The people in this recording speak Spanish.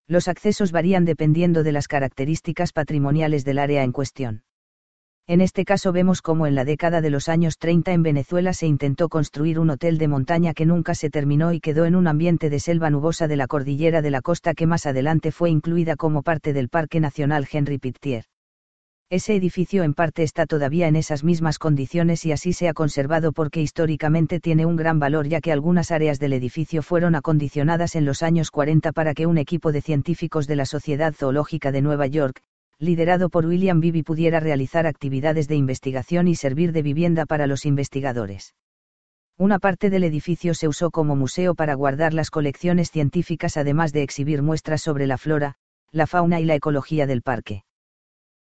Los accesos varían dependiendo de las características patrimoniales del área en cuestión. En este caso vemos cómo en la década de los años 30 en Venezuela se intentó construir un hotel de montaña que nunca se terminó y quedó en un ambiente de selva nubosa de la cordillera de la costa que más adelante fue incluida como parte del Parque Nacional Henri Pittier. Ese edificio en parte está todavía en esas mismas condiciones y así se ha conservado porque históricamente tiene un gran valor ya que algunas áreas del edificio fueron acondicionadas en los años 40 para que un equipo de científicos de la Sociedad Zoológica de Nueva York, liderado por William Beebe, pudiera realizar actividades de investigación y servir de vivienda para los investigadores. Una parte del edificio se usó como museo para guardar las colecciones científicas además de exhibir muestras sobre la flora, la fauna y la ecología del parque.